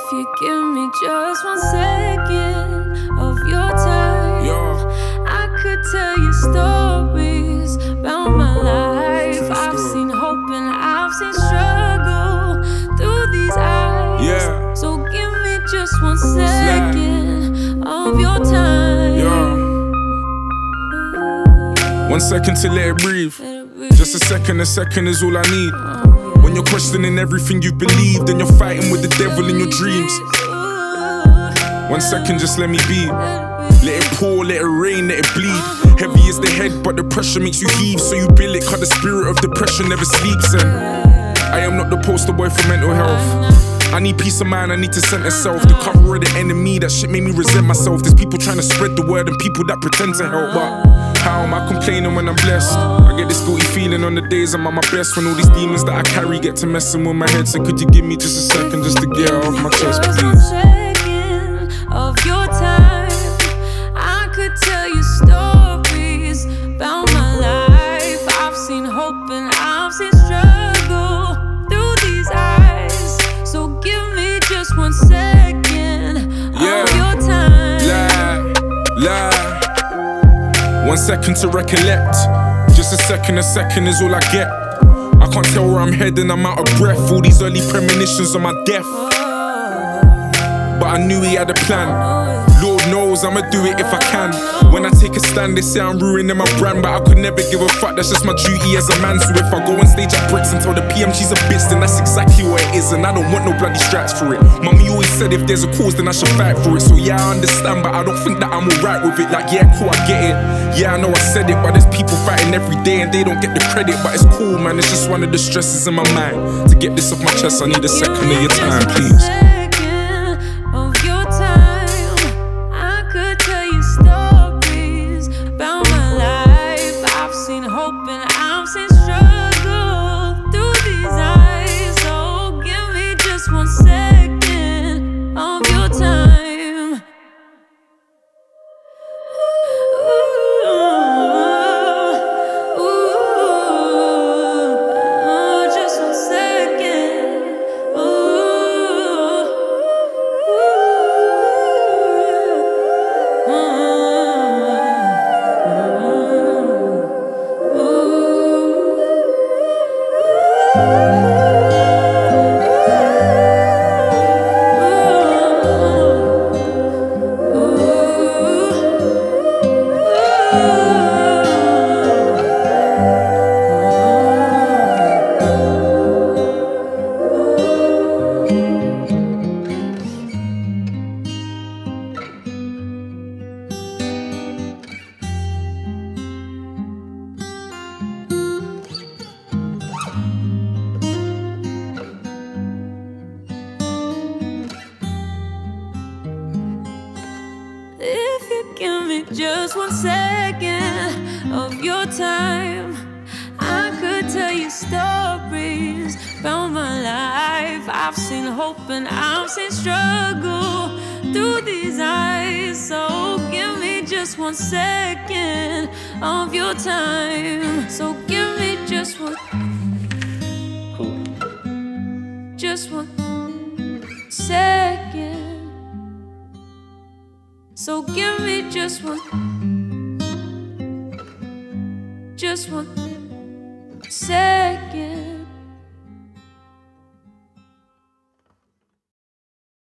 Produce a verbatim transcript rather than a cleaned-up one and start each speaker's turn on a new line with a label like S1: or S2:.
S1: If you give me just one second of your time,
S2: yeah.
S1: I could tell you stories about my life.
S2: True
S1: I've
S2: story.
S1: seen hope and I've seen struggle through these eyes.
S2: Yeah.
S1: So give me just one second of your time.
S2: Yeah. One second to let it breathe.
S1: Let it breathe.
S2: Just a second, a second is all I need. When you're questioning everything you believe, then you're fighting with the devil in your dreams. One second, just let me be. Let it pour, let it rain, let it bleed. Heavy is the head, but the pressure makes you heave. So you bill it, cause the spirit of depression never sleeps. And I am not the poster boy for mental health. I need peace of mind, I need to center self. The cover of the enemy, that shit made me resent myself. There's people trying to spread the word and people that pretend to help. But how am I complaining when I'm blessed? I get this guilty feeling on the days I'm at my best, when all these demons that I carry get to messing with my head. So could you give me just a second just to get it off my chest,
S1: Just
S2: please?
S1: one second of your time. I could tell you stories about my life. I've seen hope and I've seen struggle through these eyes. So give me just one second
S2: Yeah.
S1: of your time.
S2: Lie, lie. One second to recollect. Just a second, a second is all I get. I can't tell where I'm heading, I'm out of breath. All these early premonitions of my death. But I knew he had a plan. Lord knows I'ma do it if I can. When I take a stand, they say I'm ruining my brand, but I could never give a fuck, that's just my duty as a man. So if I go on stage at Brits and tell the P M she's a bitch, then that's exactly what it is, and I don't want no bloody straps for it. Mummy always said if there's a cause, then I should fight for it. So yeah, I understand, but I don't think that I'm alright with it. Like yeah, cool, I get it. Yeah, I know I said it, but there's people fighting every day and they don't get the credit. But it's cool, man, it's just one of the stresses in my mind. To get this off my chest, I need a second of your time, please.
S1: One second of your time. Ooh, ooh, just one second. Ooh, ooh, ooh, ooh. If you give me just one second of your time, I could tell you stories about my life. I've seen hope and I've seen struggle through these eyes. So give me just one second of your time. So give me just one, just one second. So give me just one, just one second.